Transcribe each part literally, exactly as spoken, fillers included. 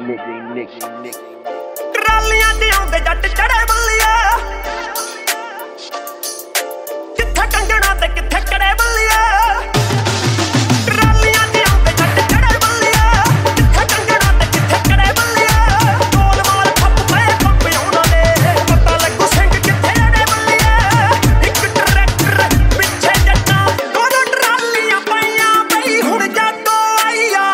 ਟਰਾਲੀਆਂ ਚ ਆਉਂਦੇ ਜੱਟ ਚੜੇ ਬੱਲੀਏ, ਕਿੱਥੇ ਕੰਗਣਾ ਤੇ ਕਿੱਥੇ ਕੜੇ ਬੱਲੀਏ। ਟਰਾਲੀਆਂ ਚ ਆਉਂਦੇ ਜੱਟ ਚੜੇ ਬੱਲੀਏ, ਕਿੱਥੇ ਕੰਗਣਾ ਤੇ ਕਿੱਥੇ ਕੜੇ ਬੱਲੀਏ। ਗੋਲ ਮਾਲ ਖੱਪ ਪਏ ਖੱਪ ਉਹਨਾਂ ਦੇ, ਪਤਾ ਲੱਗੂ ਸਿੰਘ ਕਿੱਥੇ ਅੜੇ ਬੱਲੀਏ। ਇੱਕ ਟਰੈਕਟਰ ਪਿੱਛੇ ਜੱਟਾਂ, ਦੋਨੋਂ ਟਰਾਲੀਆਂ ਪਈਆਂ ਬਈ ਹੁਣ ਜਾਗੋ ਆਈਆ।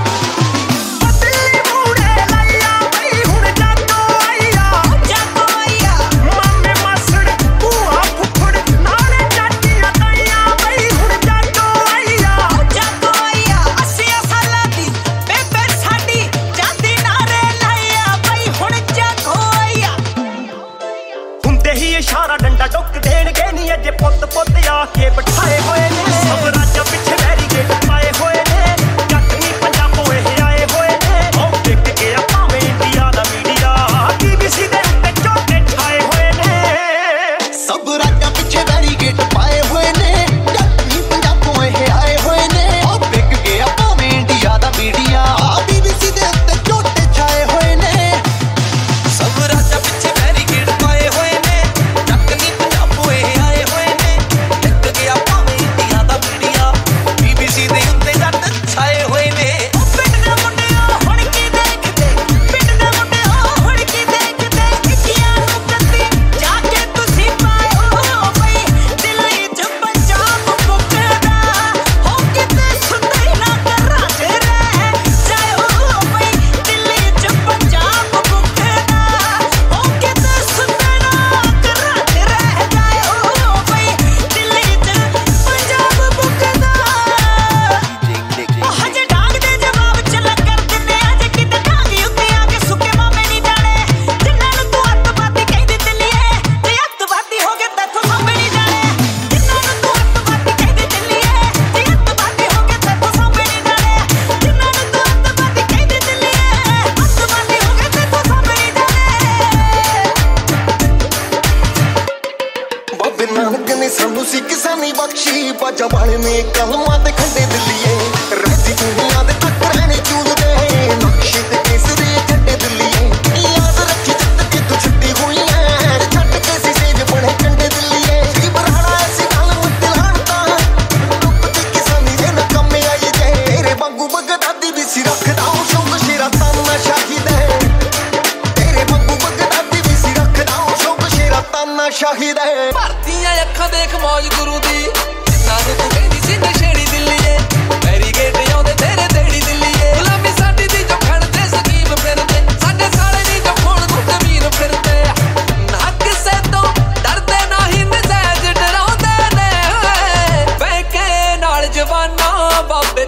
इशारा डंडा टुक देणगे नी अजे पुत पुत आके बिठाए होए ने। सब राजा पिछे बैरीगेट पाए होए ने, जट नी पंजाबों एह आए होए ने। ओ विक गया भावें इंडिया दा मीडिया, बीबीसी दे उत्ते झोटे छाए होए ने। सब राजा पिछे बैरीगेट पाए हुए ने, जट नी पंजाबों एह आए होए ने। ओ विक गया भावें इंडिया दा मीडिया, बीबीसी दे उत्ते झोटे छाए होए ने। सब राजा पिछे बैरीगेट पाए होए ने, नानक ने सानू सी किसानी बख्शी, बाजा वाले ने कलमां ते खंडे दिल्लीए। रहती दुनिया दे तक रहने चूलदे, नक्शे ते केसरी झंडे दिल्लीए। याद रखी जत के तू छुट्टी हुई है, छट के सी सेज बने कंडे दिल्लीए। जी बराड़ा ऐसी गल मत लाणता, डुबदी किसानी दे न कम्मे आई जे। तेरे वांगू बगदादी भी सी रखदा शौक शेरा ताना शाही दे। तेरे वांगू बगदादी भी सी रखदा शौक शेरा ताना शाही दे। ਅੱਖਾਂ ਦੇਖ ਮੌਜ ਗੁਰੂ ਦੀ, ਜਿੰਨਾ ਨੂੰ ਤੂੰ ਕਹਿੰਦੀ ਸੀ ਨਸ਼ੇੜੀ ਦਿੱਲੀਏ। ਬੈਰੀਗੇਟ ਆਉਂਦੇ ਤੇਰੇ ਤੇੜੀ ਦਿੱਲੀਏ। ਗੁਲਾਮੀ ਸਾਡੀ ਦੀ ਜੋ ਖੜਦੇ ਸਕੀਮ ਫਿਰਦੇ, ਸਾਡੇ ਸਾਲੇ ਦੀ ਜੋ ਖੋਣ ਨੂੰ ਜ਼ਮੀਨ ਫਿਰਦੇ। ਨਾ ਕਿਸੇ ਤੋਂ ਡਰਦੇ ਨਾ ਹੀ ਨਜ਼ਾਇਜ਼ ਡਰਾਉਂਦੇ ਨੇ, ਬੈਂਕੇ ਨਾਲ ਜਵਾਨਾਂ ਬਾਬੇ